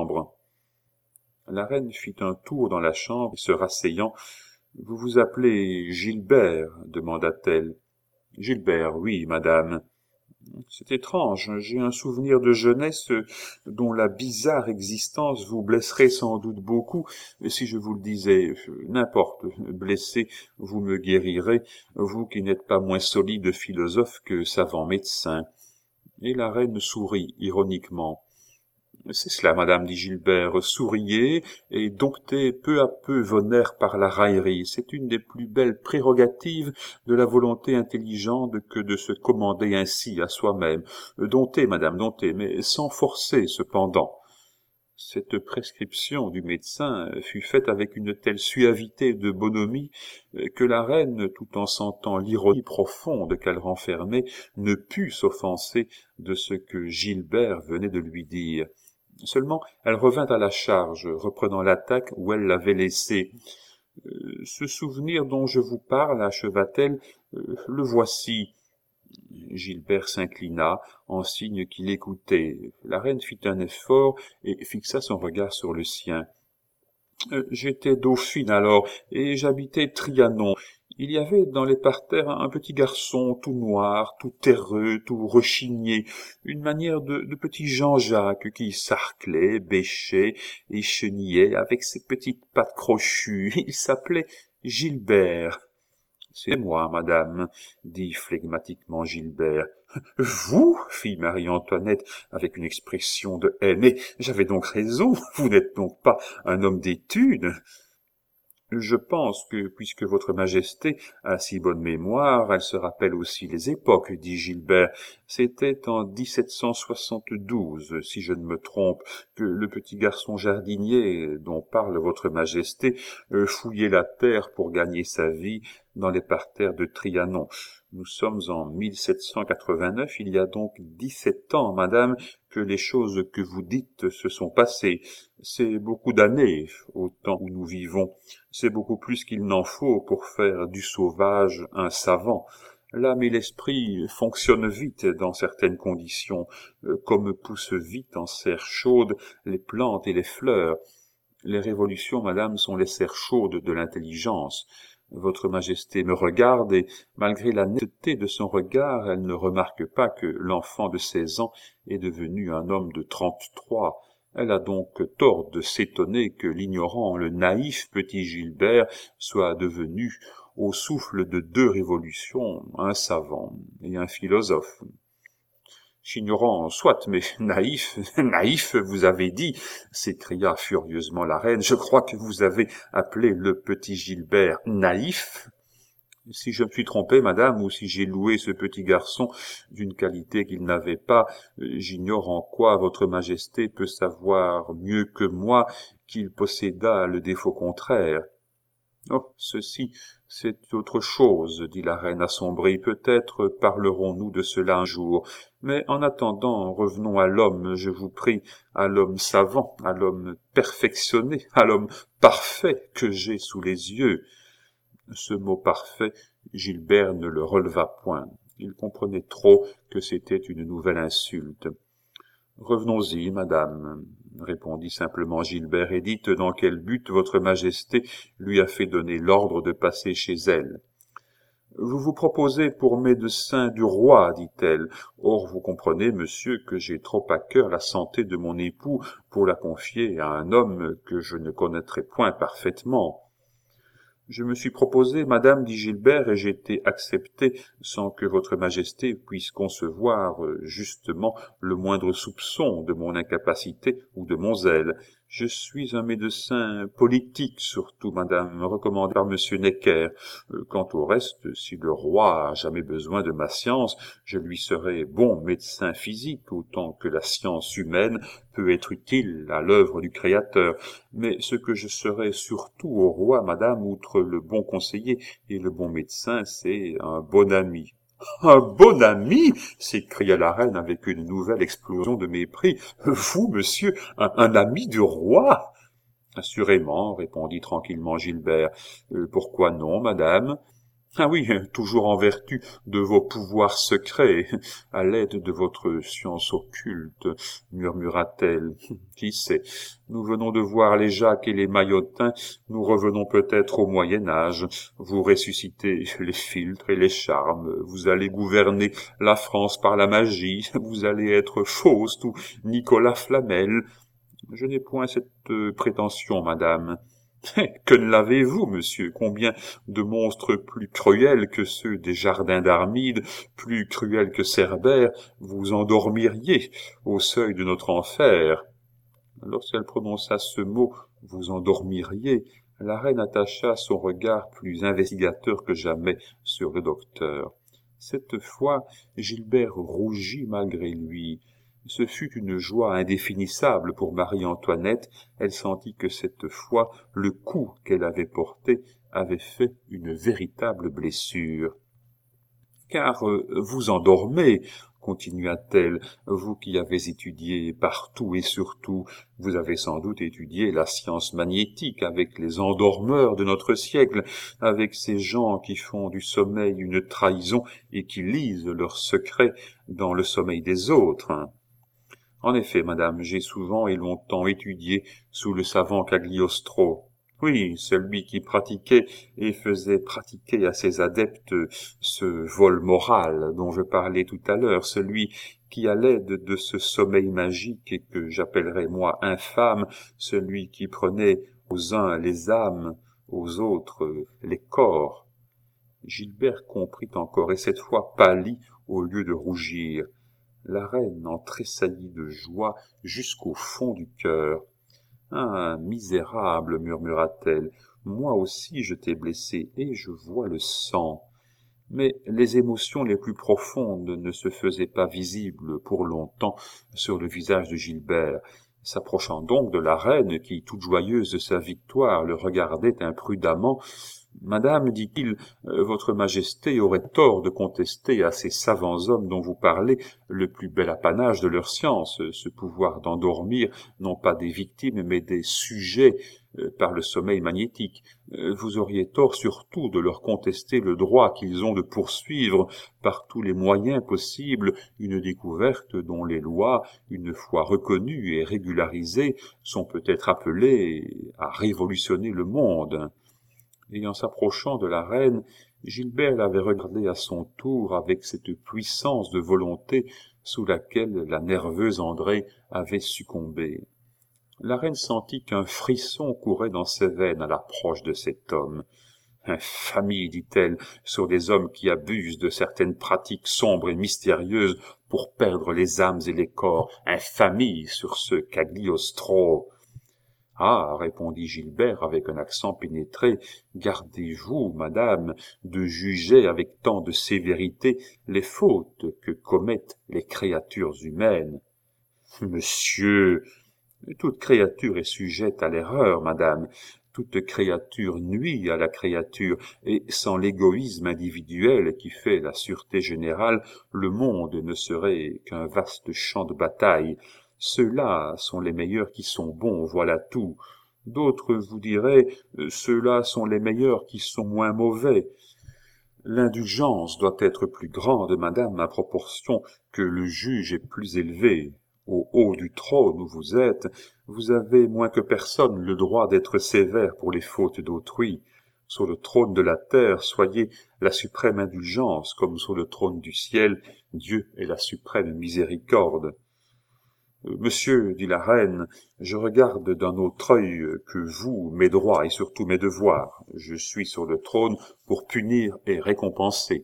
A: La reine fit un tour dans la chambre, et se rasseyant, « Vous vous appelez Gilbert ?» demanda-t-elle. « Gilbert, oui, madame. » « C'est étrange, j'ai un souvenir de jeunesse dont la bizarre existence vous blesserait sans doute beaucoup si je vous le disais. N'importe, blessé, vous me guérirez, vous qui n'êtes pas moins solide philosophe que savant médecin. » Et la reine sourit ironiquement. « C'est cela, madame, dit Gilbert, souriez et domptez peu à peu vos nerfs par la raillerie. C'est une des plus belles prérogatives de la volonté intelligente que de se commander ainsi à soi-même. Domptez, madame, domptez, mais sans forcer, cependant. » Cette prescription du médecin fut faite avec une telle suavité de bonhomie que la reine, tout en sentant l'ironie profonde qu'elle renfermait, ne put s'offenser de ce que Gilbert venait de lui dire. Seulement, elle revint à la charge, reprenant l'attaque où elle l'avait laissée. Euh, « Ce souvenir dont je vous parle, acheva-t-elle, euh, le voici. » Gilbert s'inclina, en signe qu'il écoutait. La reine fit un effort et fixa son regard sur le sien. Euh, « J'étais dauphine alors, et j'habitais Trianon. Il y avait dans les parterres un petit garçon tout noir, tout terreux, tout rechigné, une manière de, de petit Jean-Jacques qui sarclait, bêchait et chenillait avec ses petites pattes crochues. Il s'appelait Gilbert. »« C'est moi, madame, » dit flegmatiquement Gilbert. « Vous » fit Marie-Antoinette avec une expression de haine. « Mais j'avais donc raison, vous n'êtes donc pas un homme d'études. » « Je pense que, puisque votre Majesté a si bonne mémoire, elle se rappelle aussi les époques, » dit Gilbert. « C'était en dix-sept cent soixante-douze, si je ne me trompe, que le petit garçon jardinier dont parle votre Majesté fouillait la terre pour gagner sa vie dans les parterres de Trianon. Nous sommes en mille sept cent quatre-vingt-neuf, il y a donc dix-sept ans, madame, que les choses que vous dites se sont passées. C'est beaucoup d'années, au temps où nous vivons. C'est beaucoup plus qu'il n'en faut pour faire du sauvage un savant. L'âme et l'esprit fonctionnent vite dans certaines conditions, comme poussent vite en serre chaude les plantes et les fleurs. Les révolutions, madame, sont les serres chaudes de l'intelligence. Votre Majesté me regarde et, malgré la netteté de son regard, elle ne remarque pas que l'enfant de seize ans est devenu un homme de trente-trois. Elle a donc tort de s'étonner que l'ignorant, le naïf petit Gilbert soit devenu, au souffle de deux révolutions, un savant et un philosophe. Ignorant, soit, mais naïf, naïf, vous avez dit, s'écria furieusement la reine. Je crois que vous avez appelé le petit Gilbert naïf. Si je me suis trompé, madame, ou si j'ai loué ce petit garçon d'une qualité qu'il n'avait pas, j'ignore en quoi votre Majesté peut savoir mieux que moi qu'il possédât le défaut contraire. « Oh, ceci, c'est autre chose, » dit la reine assombrie. « Peut-être parlerons-nous de cela un jour. Mais en attendant, revenons à l'homme, je vous prie, à l'homme savant, à l'homme perfectionné, à l'homme parfait que j'ai sous les yeux. » Ce mot parfait, Gilbert ne le releva point. Il comprenait trop que c'était une nouvelle insulte. « Revenons-y, madame, » répondit simplement Gilbert, « et dites dans quel but votre majesté lui a fait donner l'ordre de passer chez elle. »« Vous vous proposez pour médecin du roi, dit-elle. Or, vous comprenez, monsieur, que j'ai trop à cœur la santé de mon époux pour la confier à un homme que je ne connaîtrai point parfaitement. » « Je me suis proposé, madame, dit Gilbert, et j'ai été accepté sans que votre majesté puisse concevoir euh, justement le moindre soupçon de mon incapacité ou de mon zèle. Je suis un médecin politique, surtout, madame, recommandé par monsieur Necker. Euh, quant au reste, si le roi a jamais besoin de ma science, je lui serai bon médecin physique, autant que la science humaine peut être utile à l'œuvre du Créateur. Mais ce que je serai surtout au roi, madame, outre le bon conseiller et le bon médecin, c'est un bon ami. »« Un bon ami !» s'écria la reine avec une nouvelle explosion de mépris. « Vous, monsieur, un, un ami du roi ?»« Assurément, » répondit tranquillement Gilbert. Euh, « Pourquoi non, madame ? » « Ah oui, toujours en vertu de vos pouvoirs secrets, à l'aide de votre science occulte, » murmura-t-elle. « Qui sait, nous venons de voir les Jacques et les Maillotins, nous revenons peut-être au Moyen-Âge. Vous ressuscitez les philtres et les charmes, vous allez gouverner la France par la magie, vous allez être Faust ou Nicolas Flamel. Je n'ai point cette euh, prétention, madame. » « Que ne l'avez-vous, monsieur? Combien de monstres plus cruels que ceux des jardins d'Armide, plus cruels que Cerbère, vous endormiriez au seuil de notre enfer. » Lorsqu'elle prononça ce mot, « vous endormiriez », la reine attacha son regard plus investigateur que jamais sur le docteur. Cette fois, Gilbert rougit malgré lui. Ce fut une joie indéfinissable pour Marie-Antoinette. Elle sentit que cette fois, le coup qu'elle avait porté avait fait une véritable blessure. « Car euh, vous endormez, » continua-t-elle, « vous qui avez étudié partout et surtout, vous avez sans doute étudié la science magnétique avec les endormeurs de notre siècle, avec ces gens qui font du sommeil une trahison et qui lisent leurs secrets dans le sommeil des autres. » « En effet, madame, j'ai souvent et longtemps étudié sous le savant Cagliostro. Oui, celui qui pratiquait et faisait pratiquer à ses adeptes ce vol moral dont je parlais tout à l'heure, celui qui, à l'aide de ce sommeil magique et que j'appellerais moi infâme, celui qui prenait aux uns les âmes, aux autres les corps. » Gilbert comprit encore et cette fois pâlit au lieu de rougir. La reine en tressaillit de joie jusqu'au fond du cœur. « Ah, misérable, murmura-t-elle, moi aussi je t'ai blessé et je vois le sang. » Mais les émotions les plus profondes ne se faisaient pas visibles pour longtemps sur le visage de Gilbert. S'approchant donc de la reine, qui, toute joyeuse de sa victoire, le regardait imprudemment, « Madame, dit-il, euh, votre majesté aurait tort de contester à ces savants hommes dont vous parlez le plus bel apanage de leur science, ce pouvoir d'endormir non pas des victimes mais des sujets euh, par le sommeil magnétique. Euh, vous auriez tort surtout de leur contester le droit qu'ils ont de poursuivre par tous les moyens possibles une découverte dont les lois, une fois reconnues et régularisées, sont peut-être appelées à révolutionner le monde. » Et en s'approchant de la reine, Gilbert l'avait regardée à son tour avec cette puissance de volonté sous laquelle la nerveuse Andrée avait succombé. La reine sentit qu'un frisson courait dans ses veines à l'approche de cet homme. « Infamie, dit-elle, sur des hommes qui abusent de certaines pratiques sombres et mystérieuses pour perdre les âmes et les corps. Infamie sur ce Cagliostro. » « Ah, répondit Gilbert avec un accent pénétré, gardez-vous, madame, de juger avec tant de sévérité les fautes que commettent les créatures humaines. »« Monsieur, Toute créature est sujette à l'erreur, madame. Toute créature nuit à la créature, et sans l'égoïsme individuel qui fait la sûreté générale, le monde ne serait qu'un vaste champ de bataille. Ceux-là sont les meilleurs qui sont bons, voilà tout. D'autres vous diraient, ceux-là sont les meilleurs qui sont moins mauvais. L'indulgence doit être plus grande, madame, à proportion que le juge est plus élevé. Au haut du trône où vous êtes, vous avez moins que personne le droit d'être sévère pour les fautes d'autrui. Sur le trône de la terre, soyez la suprême indulgence, comme sur le trône du ciel, Dieu est la suprême miséricorde. Monsieur, dit la reine, je regarde d'un autre œil que vous mes droits et surtout mes devoirs. Je suis sur le trône pour punir et récompenser.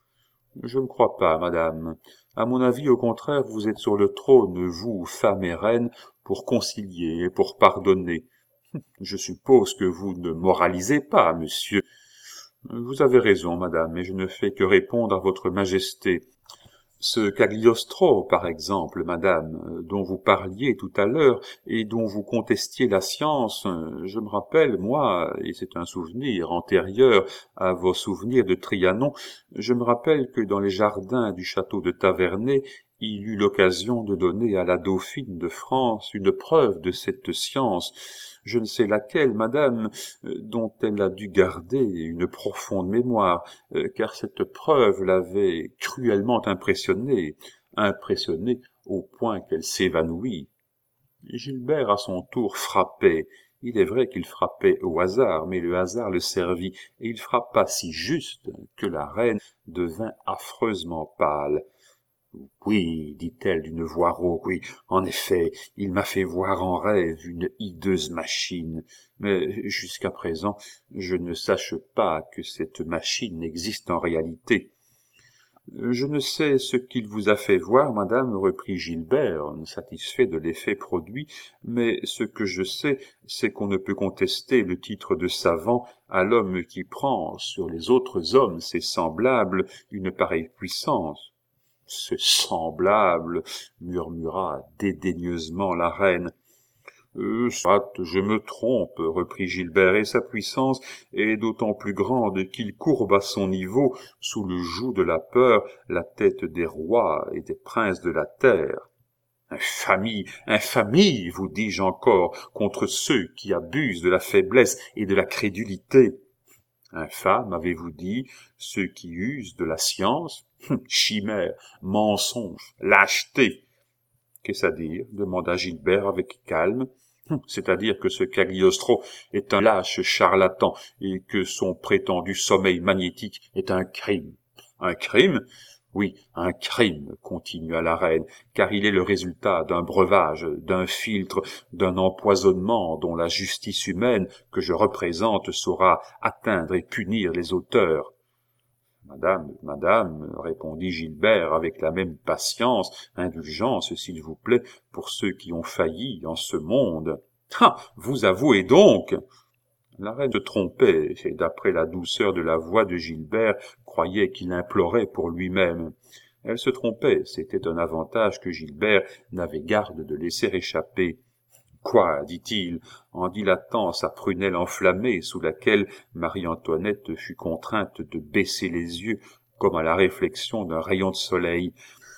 A: Je ne crois pas, madame. À mon avis, au contraire, vous êtes sur le trône, vous, femme et reine, pour concilier et pour pardonner. Je suppose que vous ne moralisez pas, monsieur. Vous avez raison, madame, mais je ne fais que répondre à votre majesté. Ce Cagliostro, par exemple, madame, dont vous parliez tout à l'heure et dont vous contestiez la science, je me rappelle, moi, et c'est un souvenir antérieur à vos souvenirs de Trianon, je me rappelle que dans les jardins du château de Taverney, il eut l'occasion de donner à la dauphine de France une preuve de cette science, je ne sais laquelle, madame, dont elle a dû garder une profonde mémoire, car cette preuve l'avait cruellement impressionnée, impressionnée au point qu'elle s'évanouit. Gilbert, à son tour, frappait. Il est vrai qu'il frappait au hasard, mais le hasard le servit, et il frappa si juste que la reine devint affreusement pâle. « Oui, dit-elle d'une voix rauque, oui, en effet, il m'a fait voir en rêve une hideuse machine, mais jusqu'à présent, je ne sache pas que cette machine existe en réalité. » « Je ne sais ce qu'il vous a fait voir, madame, reprit Gilbert, satisfait de l'effet produit, mais ce que je sais, c'est qu'on ne peut contester le titre de savant à l'homme qui prend sur les autres hommes, ses semblables, une pareille puissance. » « C'est semblable, murmura dédaigneusement la reine. Euh, soit je me trompe, reprit Gilbert, et sa puissance est d'autant plus grande qu'il courbe à son niveau, sous le joug de la peur, la tête des rois et des princes de la terre. Infamie, infamie, vous dis-je encore, contre ceux qui abusent de la faiblesse et de la crédulité. Infâme, avez-vous dit, ceux qui usent de la science? Chimère, mensonge, lâcheté. Qu'est-ce à dire? Demanda Gilbert avec calme. C'est-à-dire que ce Cagliostro est un lâche charlatan et que son prétendu sommeil magnétique est un crime. Un crime? Oui, un crime, continua la reine, car il est le résultat d'un breuvage, d'un filtre, d'un empoisonnement dont la justice humaine que je représente saura atteindre et punir les auteurs. Madame, madame, répondit Gilbert avec la même patience, indulgence, s'il vous plaît, pour ceux qui ont failli en ce monde. Ah! Vous avouez donc! La reine se trompait, et d'après la douceur de la voix de Gilbert, croyait qu'il implorait pour lui-même. Elle se trompait, c'était un avantage que Gilbert n'avait garde de laisser échapper. Quoi, dit-il, en dilatant sa prunelle enflammée sous laquelle Marie-Antoinette fut contrainte de baisser les yeux comme à la réflexion d'un rayon de soleil.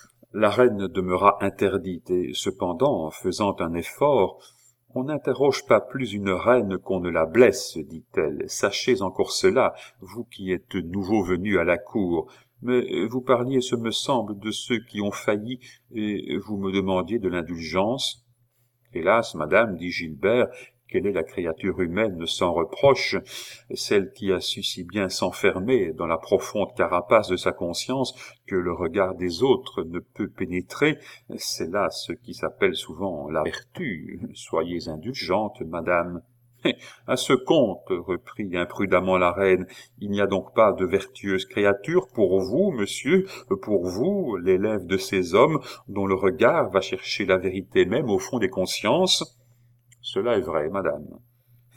A: La reine demeura interdite, et cependant, en faisant un effort, « On n'interroge pas plus une reine qu'on ne la blesse, dit-elle. Sachez encore cela, vous qui êtes nouveau venu à la cour. Mais vous parliez, ce me semble, de ceux qui ont failli, et vous me demandiez de l'indulgence. » Hélas, madame, dit Gilbert, quelle est la créature humaine sans reproche, celle qui a su si bien s'enfermer dans la profonde carapace de sa conscience que le regard des autres ne peut pénétrer, c'est là ce qui s'appelle souvent la vertu. Soyez indulgente, madame. À ce compte, reprit imprudemment la reine, il n'y a donc pas de vertueuse créature pour vous, monsieur, pour vous, l'élève de ces hommes dont le regard va chercher la vérité même au fond des consciences? Cela est vrai, madame.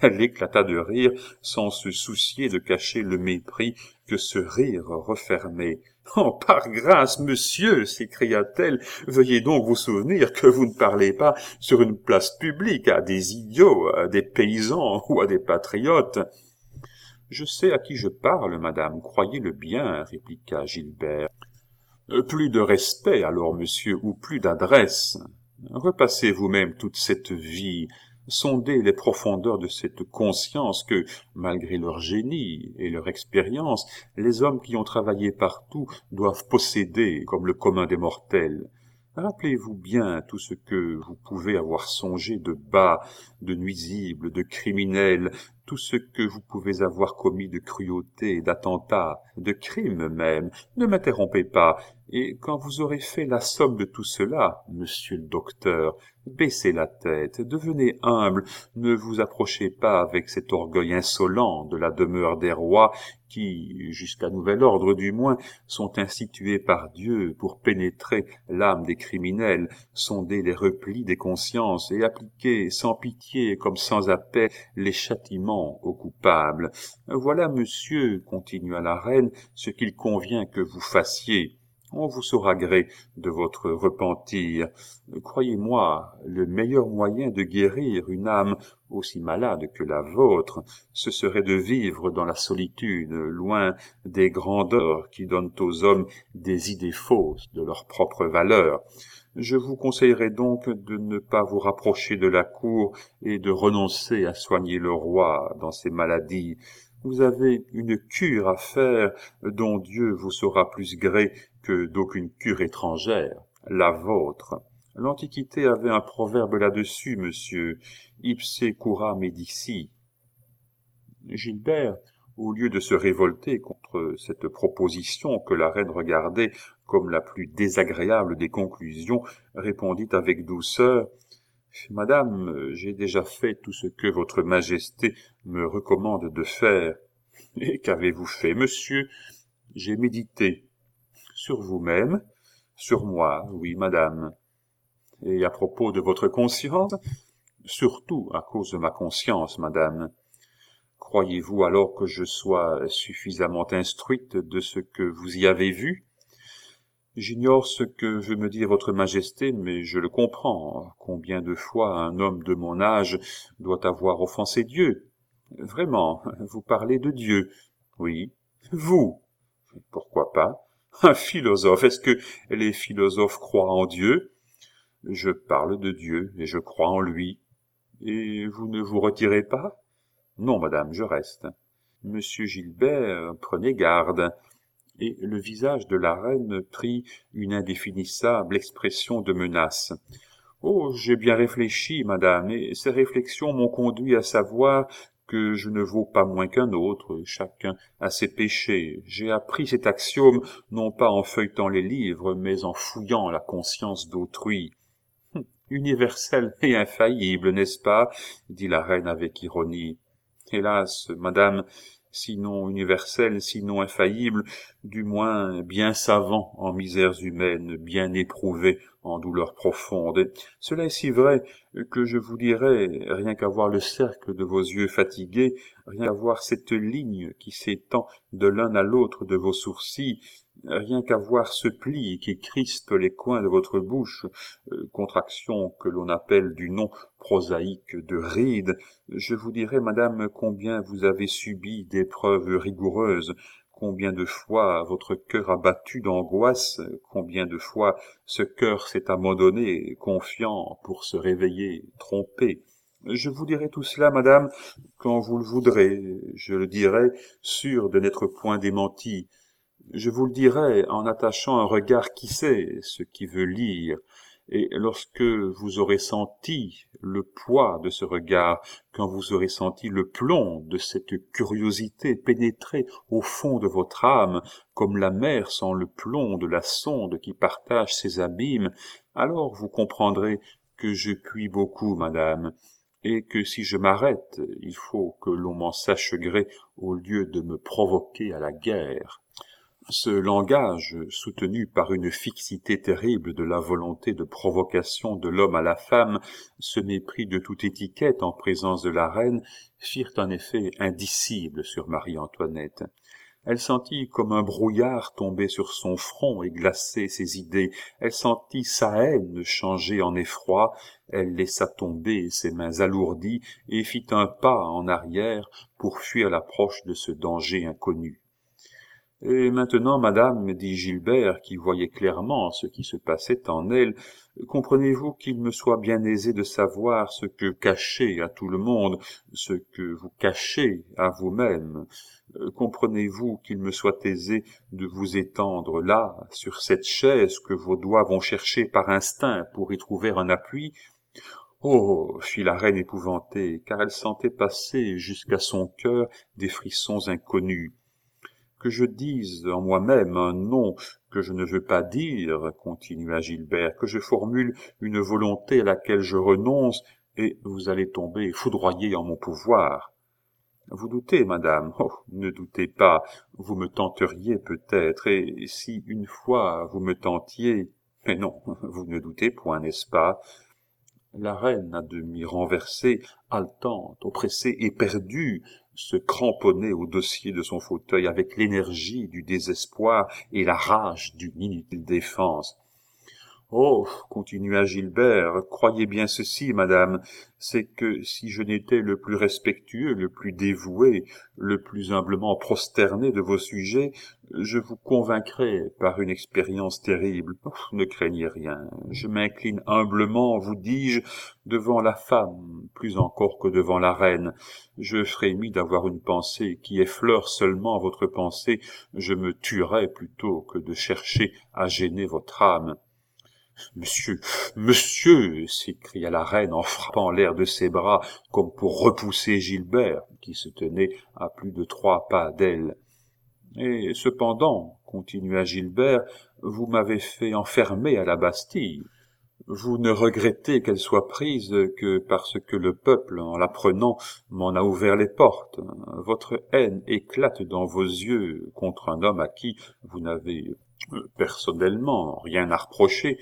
A: Elle éclata de rire, sans se soucier de cacher le mépris que ce rire refermait. « Oh, par grâce, monsieur, s'écria-t-elle, veuillez donc vous souvenir que vous ne parlez pas sur une place publique à des idiots, à des paysans ou à des patriotes. »« Je sais à qui je parle, madame, croyez-le bien, répliqua Gilbert. Euh, plus de respect, alors, monsieur, ou plus d'adresse. Repassez vous-même toute cette vie, sondez les profondeurs de cette conscience que, malgré leur génie et leur expérience, les hommes qui ont travaillé partout doivent posséder comme le commun des mortels. Rappelez-vous bien tout ce que vous pouvez avoir songé de bas, de nuisible, de criminel, tout ce que vous pouvez avoir commis de cruauté, d'attentat, de crime même. Ne m'interrompez pas, et quand vous aurez fait la somme de tout cela, monsieur le docteur, baissez la tête, devenez humble, ne vous approchez pas avec cet orgueil insolent de la demeure des rois qui, jusqu'à nouvel ordre du moins, sont institués par Dieu pour pénétrer l'âme des criminels, sonder les replis des consciences et appliquer sans pitié comme sans appel les châtiments aux coupables. Voilà, monsieur, continua la reine, ce qu'il convient que vous fassiez. On vous saura gré de votre repentir. Croyez-moi, le meilleur moyen de guérir une âme aussi malade que la vôtre, ce serait de vivre dans la solitude, loin des grandeurs qui donnent aux hommes des idées fausses de leur propre valeur. Je vous conseillerais donc de ne pas vous rapprocher de la cour et de renoncer à soigner le roi dans ses maladies. Vous avez une cure à faire dont Dieu vous saura plus gré que d'aucune cure étrangère, la vôtre. L'Antiquité avait un proverbe là-dessus, monsieur, ipse cura medici. Gilbert, au lieu de se révolter contre cette proposition que la reine regardait comme la plus désagréable des conclusions, répondit avec douceur « Madame, j'ai déjà fait tout ce que votre majesté me recommande de faire. »« Et qu'avez-vous fait, monsieur ?»« J'ai médité. »« Sur vous-même ?»« Sur moi, oui, madame. »« Et à propos de votre conscience ?»« Surtout à cause de ma conscience, madame. » Croyez-vous alors que je sois suffisamment instruite de ce que vous y avez vu ? J'ignore ce que veut me dire votre majesté, mais je le comprends. Combien de fois un homme de mon âge doit avoir offensé Dieu ? Vraiment, vous parlez de Dieu. Oui. Vous ? Pourquoi pas ? Un philosophe. Est-ce que les philosophes croient en Dieu ? Je parle de Dieu et je crois en lui. Et vous ne vous retirez pas ? Non, madame, je reste. Monsieur Gilbert, prenez garde. Et le visage de la reine prit une indéfinissable expression de menace. « Oh, j'ai bien réfléchi, madame, et ces réflexions m'ont conduit à savoir que je ne vaux pas moins qu'un autre, chacun a ses péchés. J'ai appris cet axiome non pas en feuilletant les livres, mais en fouillant la conscience d'autrui. »« Universel et infaillible, n'est-ce pas ?» dit la reine avec ironie. « Hélas, madame, sinon universel, sinon infaillible, du moins bien savant en misères humaines, bien éprouvé en douleurs profondes. Et cela est si vrai que je vous dirais, rien qu'à voir le cercle de vos yeux fatigués, rien qu'à voir cette ligne qui s'étend de l'un à l'autre de vos sourcils, rien qu'à voir ce pli qui crispe les coins de votre bouche, euh, contraction que l'on appelle du nom prosaïque de ride, je vous dirai, madame, combien vous avez subi d'épreuves rigoureuses, combien de fois votre cœur a battu d'angoisse, combien de fois ce cœur s'est abandonné, confiant, pour se réveiller, trompé. Je vous dirai tout cela, madame, quand vous le voudrez, je le dirai, sûr de n'être point démenti. Je vous le dirai en attachant un regard qui sait ce qui veut lire, et lorsque vous aurez senti le poids de ce regard, quand vous aurez senti le plomb de cette curiosité pénétrer au fond de votre âme, comme la mer sent le plomb de la sonde qui partage ses abîmes, alors vous comprendrez que je puis beaucoup, madame, et que si je m'arrête, il faut que l'on m'en sache gré au lieu de me provoquer à la guerre. Ce langage, soutenu par une fixité terrible de la volonté de provocation de l'homme à la femme, ce mépris de toute étiquette en présence de la reine, firent un effet indicible sur Marie-Antoinette. Elle sentit comme un brouillard tomber sur son front et glacer ses idées. Elle sentit sa haine changer en effroi. Elle laissa tomber ses mains alourdies et fit un pas en arrière pour fuir l'approche de ce danger inconnu. « Et maintenant, madame, dit Gilbert, qui voyait clairement ce qui se passait en elle, comprenez-vous qu'il me soit bien aisé de savoir ce que cachez à tout le monde, ce que vous cachez à vous-même. Comprenez-vous qu'il me soit aisé de vous étendre là, sur cette chaise que vos doigts vont chercher par instinct pour y trouver un appui? Oh, fit la reine épouvantée, car elle sentait passer jusqu'à son cœur des frissons inconnus. Que je dise en moi-même un nom que je ne veux pas dire, continua Gilbert, que je formule une volonté à laquelle je renonce, et vous allez tomber foudroyée en mon pouvoir. Vous doutez, madame? Oh, ne doutez pas, vous me tenteriez peut-être, et si une fois vous me tentiez, mais non, vous ne doutez point, n'est-ce pas? La reine, à demi renversée, haletante, oppressée, éperdue, se cramponnait au dossier de son fauteuil avec l'énergie du désespoir et la rage d'une inutile défense. « Oh, continua Gilbert, croyez bien ceci, madame, c'est que si je n'étais le plus respectueux, le plus dévoué, le plus humblement prosterné de vos sujets, je vous convaincrais par une expérience terrible. Oh, ne craignez rien, je m'incline humblement, vous dis-je, devant la femme, plus encore que devant la reine. Je frémis d'avoir une pensée qui effleure seulement votre pensée, je me tuerais plutôt que de chercher à gêner votre âme. » « Monsieur, monsieur !» s'écria la reine en frappant l'air de ses bras comme pour repousser Gilbert, qui se tenait à plus de trois pas d'elle. « Et cependant, continua Gilbert, vous m'avez fait enfermer à la Bastille. Vous ne regrettez qu'elle soit prise que parce que le peuple, en la prenant, m'en a ouvert les portes. Votre haine éclate dans vos yeux contre un homme à qui vous n'avez euh, personnellement rien à reprocher.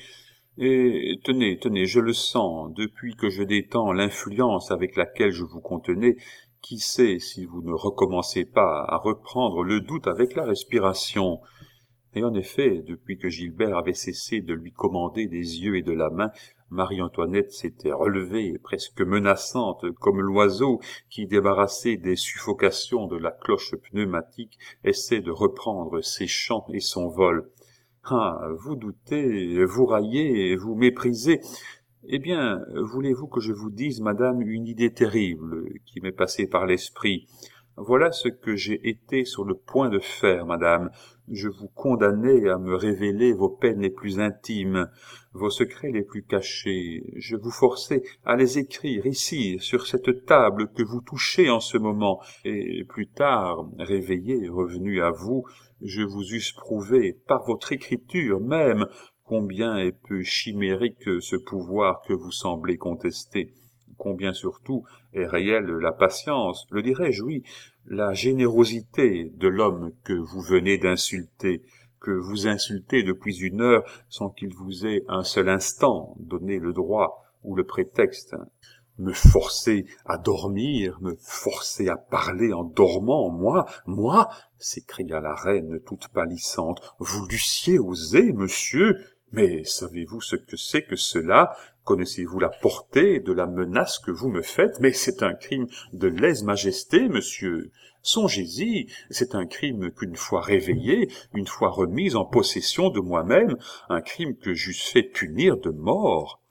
A: Et tenez, tenez, je le sens, depuis que je détends l'influence avec laquelle je vous contenais, qui sait si vous ne recommencez pas à reprendre le doute avec la respiration. » Et en effet, depuis que Gilbert avait cessé de lui commander des yeux et de la main, Marie-Antoinette s'était relevée, presque menaçante, comme l'oiseau qui, débarrassé des suffocations de la cloche pneumatique, essaie de reprendre ses chants et son vol. Ah, vous doutez, vous raillez, vous méprisez. Eh bien, voulez-vous que je vous dise, madame, une idée terrible qui m'est passée par l'esprit? Voilà ce que j'ai été sur le point de faire, madame. Je vous condamnais à me révéler vos peines les plus intimes, vos secrets les plus cachés. Je vous forçais à les écrire ici, sur cette table que vous touchez en ce moment. Et plus tard, réveillé, revenu à vous, je vous eusse prouvé, par votre écriture même, combien est peu chimérique ce pouvoir que vous semblez contester. Combien surtout est réelle la patience, le dirais-je, oui, la générosité de l'homme que vous venez d'insulter, que vous insultez depuis une heure sans qu'il vous ait un seul instant donné le droit ou le prétexte. Me forcer à dormir, me forcer à parler en dormant, moi, moi, s'écria la reine toute pâlissante. Vous l'eussiez osé, monsieur? Mais savez-vous ce que c'est que cela? Connaissez-vous la portée de la menace que vous me faites? Mais c'est un crime de lèse-majesté, monsieur. Songez-y, c'est un crime qu'une fois réveillé, une fois remise en possession de moi-même, un crime que j'eusse fait punir de mort.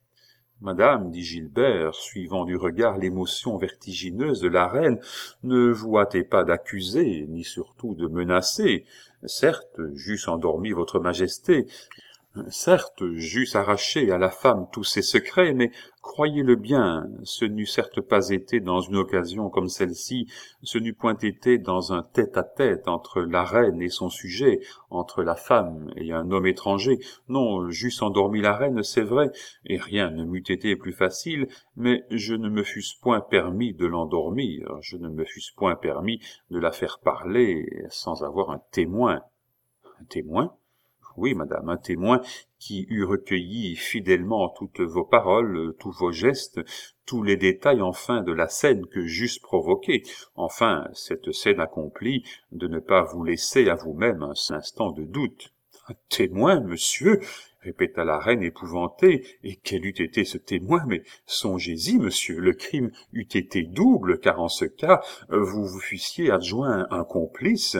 A: Madame, dit Gilbert, suivant du regard l'émotion vertigineuse de la reine, ne vous hâtez pas d'accuser, ni surtout de menacer. Certes, j'eusse endormi votre majesté, certes, j'eusse arraché à la femme tous ses secrets, mais croyez-le bien, ce n'eût certes pas été dans une occasion comme celle-ci, ce n'eût point été dans un tête-à-tête entre la reine et son sujet, entre la femme et un homme étranger. Non, j'eusse endormi la reine, c'est vrai, et rien ne m'eût été plus facile, mais je ne me fusse point permis de l'endormir, je ne me fusse point permis de la faire parler sans avoir un témoin. Un témoin? Oui, madame, un témoin qui eût recueilli fidèlement toutes vos paroles, tous vos gestes, tous les détails enfin de la scène que j'eusse provoquée, enfin cette scène accomplie, de ne pas vous laisser à vous-même un instant de doute. Un témoin, monsieur, répéta la reine épouvantée, et quel eût été ce témoin, mais songez-y, monsieur, le crime eût été double, car en ce cas, vous vous fussiez adjoint un complice.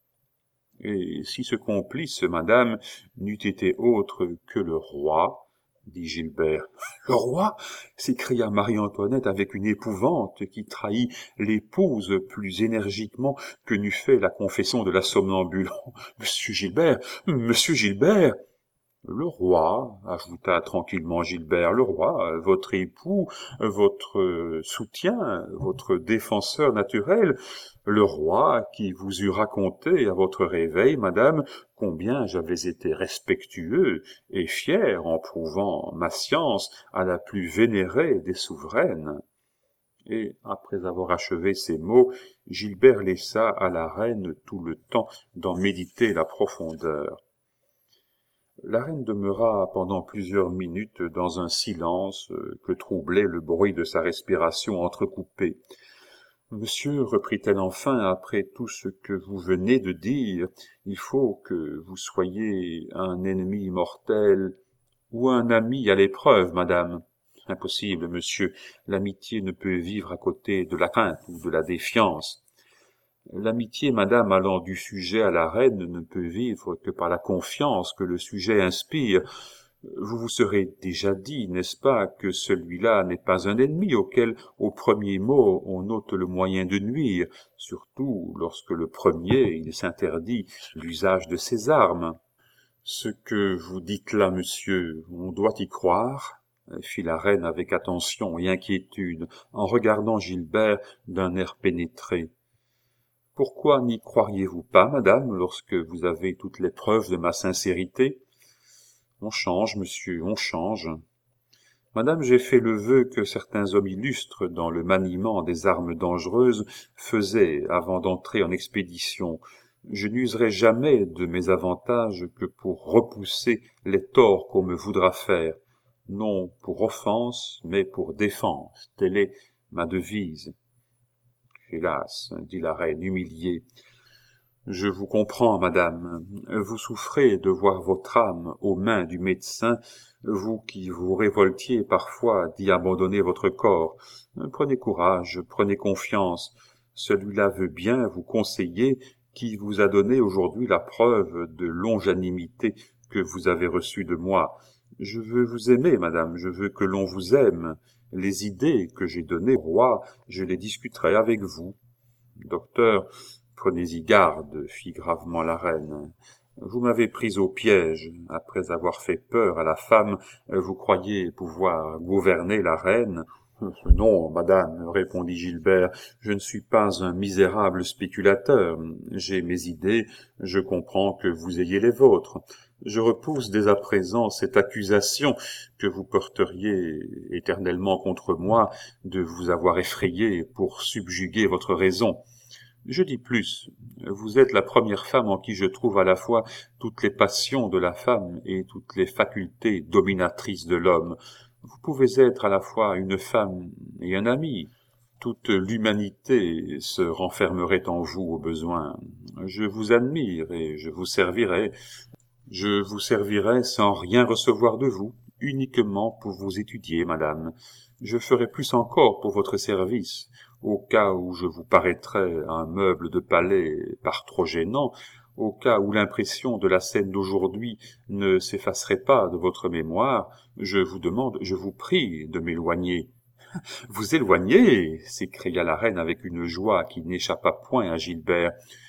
A: Et si ce complice, madame, n'eût été autre que le roi, dit Gilbert. Le roi? S'écria Marie-Antoinette avec une épouvante qui trahit l'épouse plus énergiquement que n'eût fait la confession de la somnambule. Monsieur Gilbert, monsieur Gilbert! Le roi, ajouta tranquillement Gilbert, le roi, votre époux, votre soutien, votre défenseur naturel, le roi qui vous eût raconté à votre réveil, madame, combien j'avais été respectueux et fier en prouvant ma science à la plus vénérée des souveraines. Et, après avoir achevé ces mots, Gilbert laissa à la reine tout le temps d'en méditer la profondeur. La reine demeura pendant plusieurs minutes dans un silence que troublait le bruit de sa respiration entrecoupée. « Monsieur, reprit-elle enfin, après tout ce que vous venez de dire, il faut que vous soyez un ennemi mortel ou un ami à l'épreuve, madame. Impossible, monsieur, l'amitié ne peut vivre à côté de la crainte ou de la défiance. L'amitié, madame, allant du sujet à la reine, ne peut vivre que par la confiance que le sujet inspire. Vous vous serez déjà dit, n'est-ce pas, que celui-là n'est pas un ennemi auquel, au premier mot, on ôte le moyen de nuire, surtout lorsque le premier, il s'interdit l'usage de ses armes. Ce que vous dites là, monsieur, on doit y croire, fit la reine avec attention et inquiétude, en regardant Gilbert d'un air pénétré. Pourquoi n'y croiriez-vous pas, madame, lorsque vous avez toutes les preuves de ma sincérité? On change, monsieur, on change. Madame, j'ai fait le vœu que certains hommes illustres dans le maniement des armes dangereuses faisaient avant d'entrer en expédition. Je n'userai jamais de mes avantages que pour repousser les torts qu'on me voudra faire, non pour offense, mais pour défense. Telle est ma devise. Hélas, dit la reine humiliée, je vous comprends, madame, vous souffrez de voir votre âme aux mains du médecin, vous qui vous révoltiez parfois d'y abandonner votre corps. Prenez courage, prenez confiance, celui-là veut bien vous conseiller qui vous a donné aujourd'hui la preuve de longanimité que vous avez reçue de moi. Je veux vous aimer, madame, je veux que l'on vous aime. Les idées que j'ai données au roi, je les discuterai avec vous. Docteur, prenez-y garde, fit gravement la reine. Vous m'avez pris au piège. Après avoir fait peur à la femme, vous croyez pouvoir gouverner la reine? Non, madame, répondit Gilbert, je ne suis pas un misérable spéculateur. J'ai mes idées, je comprends que vous ayez les vôtres. Je repousse dès à présent cette accusation que vous porteriez éternellement contre moi de vous avoir effrayé pour subjuguer votre raison. Je dis plus, vous êtes la première femme en qui je trouve à la fois toutes les passions de la femme et toutes les facultés dominatrices de l'homme. Vous pouvez être à la fois une femme et un ami. Toute l'humanité se renfermerait en vous au besoin. Je vous admire et je vous servirai. Je vous servirai sans rien recevoir de vous, uniquement pour vous étudier, madame. Je ferai plus encore pour votre service. Au cas où je vous paraîtrais un meuble de palais par trop gênant, au cas où l'impression de la scène d'aujourd'hui ne s'effacerait pas de votre mémoire, je vous demande, je vous prie de m'éloigner. « Vous éloigner !» s'écria la reine avec une joie qui n'échappa point à Gilbert.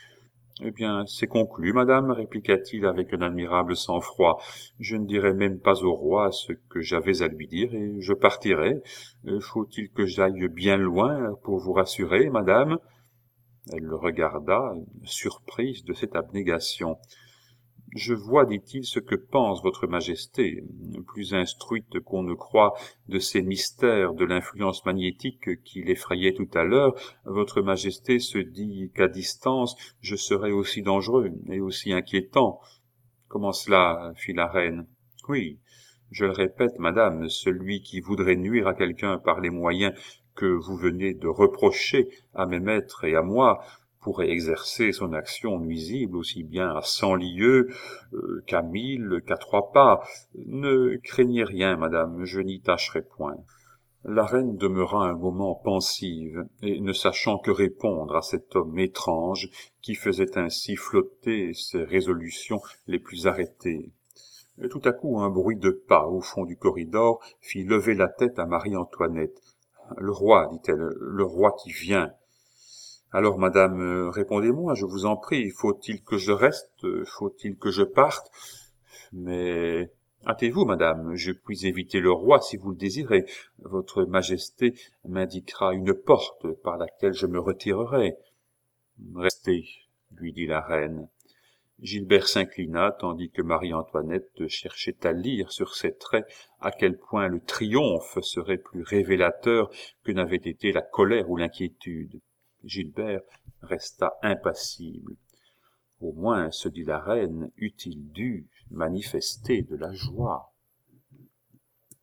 A: « Eh bien, c'est conclu, madame, répliqua-t-il avec un admirable sang-froid. Je ne dirai même pas au roi ce que j'avais à lui dire, et je partirai. Faut-il que j'aille bien loin pour vous rassurer, madame ?» Elle le regarda, surprise de cette abnégation. Je vois, dit-il, ce que pense votre majesté, plus instruite qu'on ne croit de ces mystères de l'influence magnétique qui l'effrayait tout à l'heure. Votre majesté se dit qu'à distance je serais aussi dangereux et aussi inquiétant. Comment cela? Fit la reine. Oui, je le répète, madame, celui qui voudrait nuire à quelqu'un par les moyens que vous venez de reprocher à mes maîtres et à moi pourrait exercer son action nuisible aussi bien à cent lieues euh, qu'à mille, qu'à trois pas. Ne craignez rien, madame, je n'y tâcherai point. La reine demeura un moment pensive, et ne sachant que répondre à cet homme étrange qui faisait ainsi flotter ses résolutions les plus arrêtées. Et tout à coup, un bruit de pas au fond du corridor fit lever la tête à Marie-Antoinette. « Le roi, dit-elle, le roi qui vient. »« Alors, madame, répondez-moi, je vous en prie, faut-il que je reste, faut-il que je parte ?»« Mais... hâtez-vous, madame, je puis éviter le roi si vous le désirez. Votre majesté m'indiquera une porte par laquelle je me retirerai. »« Restez, lui dit la reine. » Gilbert s'inclina, tandis que Marie-Antoinette cherchait à lire sur ses traits à quel point le triomphe serait plus révélateur que n'avait été la colère ou l'inquiétude. Gilbert resta impassible. Au moins, se dit la reine, eût-il dû manifester de la joie.